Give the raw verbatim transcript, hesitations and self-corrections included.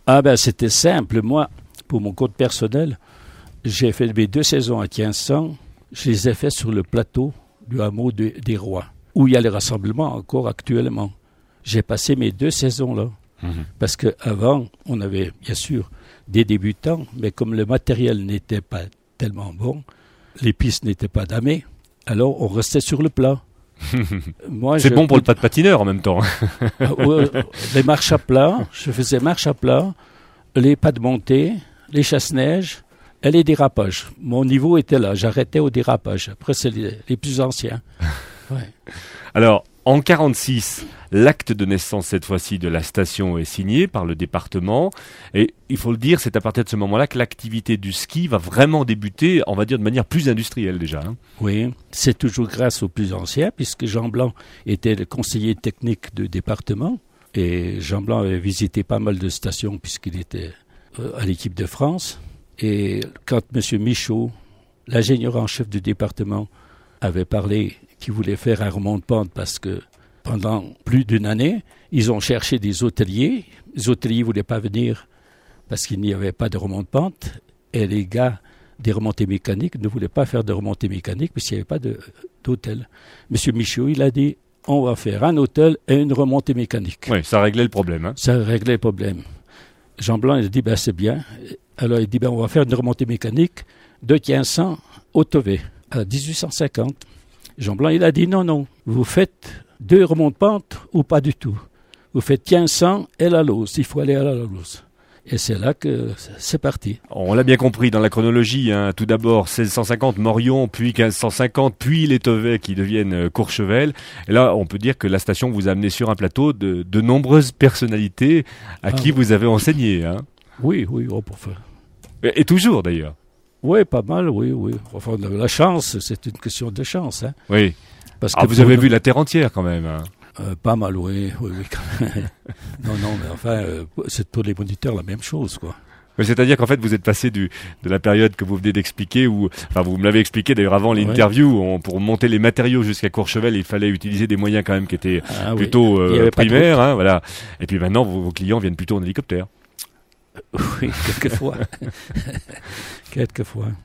Ah ben c'était simple. Moi, pour mon compte personnel, j'ai fait mes deux saisons à Tiensant. Je les ai fait sur le plateau du hameau de, des Rois, où il y a les rassemblements encore actuellement. J'ai passé mes deux saisons là. Mmh. Parce qu'avant, on avait bien sûr des débutants, mais comme le matériel n'était pas tellement bon, les pistes n'étaient pas damées, alors on restait sur le plat. Moi, c'est je, bon pour le pas de patineur en même temps. euh, les marches à plat, je faisais marche à plat, les pas de montée, les chasse-neige et les dérapages. Mon niveau était là, j'arrêtais au dérapage. Après, c'est les, les plus anciens. Ouais. Alors, en quarante-six, l'acte de naissance, cette fois-ci, de la station est signé par le département. Et il faut le dire, c'est à partir de ce moment-là que l'activité du ski va vraiment débuter, on va dire, de manière plus industrielle déjà. Hein. Oui, c'est toujours grâce aux plus anciens, puisque Jean Blanc était le conseiller technique du département. Et Jean Blanc avait visité pas mal de stations, puisqu'il était euh, à l'équipe de France. Et quand M. Michaud, l'ingénieur en chef du département, avait parlé qu'il voulait faire un remonte-pente parce que pendant plus d'une année, ils ont cherché des hôteliers. Les hôteliers ne voulaient pas venir parce qu'il n'y avait pas de remonte-pente. Et les gars des remontées mécaniques ne voulaient pas faire de remontées mécaniques parce qu'il n'y avait pas de, d'hôtel. M. Michaud, il a dit, on va faire un hôtel et une remontée mécanique. Oui, ça réglait le problème. Hein. Ça réglait le problème. Jean Blanc, il a dit, ben, c'est bien. Alors il dit, ben, on va faire une remontée mécanique de Tiensant au Tovet, à dix-huit cent cinquante. Jean Blanc, il a dit, non, non, vous faites deux remontes-pentes ou pas du tout. Vous faites Tiensant et la Lose, il faut aller à la Lose. Et c'est là que c'est parti. On l'a bien compris dans la chronologie, hein. Tout d'abord seize cent cinquante Morion, puis quinze cent cinquante, puis les Tevets qui deviennent Courchevel. Et là, on peut dire que la station vous a amené sur un plateau de, de nombreuses personnalités à ah, qui vous avez enseigné. Hein. Oui, oui, oh, pour faire. Et, et toujours d'ailleurs. Oui, pas mal, oui, oui. Enfin, la chance, c'est une question de chance. Hein. Oui. Parce ah, que vous avez vu la terre entière quand même. Hein. Euh, pas mal, oui, oui, oui quand même. non, non, mais enfin, euh, c'est pour les moniteurs la même chose, quoi. Mais c'est-à-dire qu'en fait, vous êtes passé du, de la période que vous venez d'expliquer, où, enfin, vous me l'avez expliqué d'ailleurs avant l'interview, où on, pour monter les matériaux jusqu'à Courchevel, il fallait utiliser des moyens quand même qui étaient ah, plutôt oui. euh, primaires, hein, voilà. Et puis maintenant, vos, vos clients viennent plutôt en hélicoptère. Oui, quelquefois. quelquefois.